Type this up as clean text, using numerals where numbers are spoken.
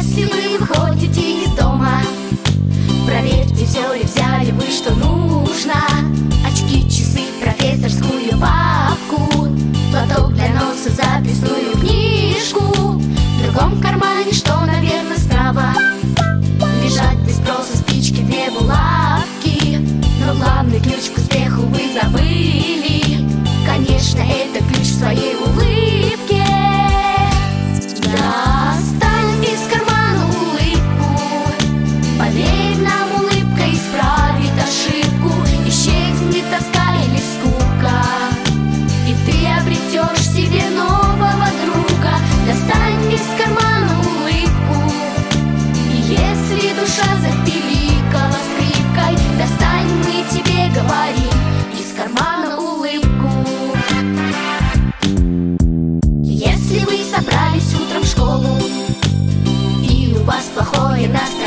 Если вы выходите из дома, проверьте, все ли взяли вы, что нужно. Очки, часы, профессорскую папку, платок для носа, записную книжку. В другом кармане, что, наверное, справа, лежат без спроса спички, две булавки. Но главный ключ к успеху вы забыли. Конечно, это ключ к своей улыбке. Достань из кармана улыбку, поверь нам, улыбка исправит ошибку. Исчезнет тоска или скука, и ты обретешь себе нового друга. Достань из кармана улыбку, и если душа запиликала скрипкой, достань, мы тебе говорим, из кармана улыбку. Если вы собрались утром в школу, и у вас плохое настроение,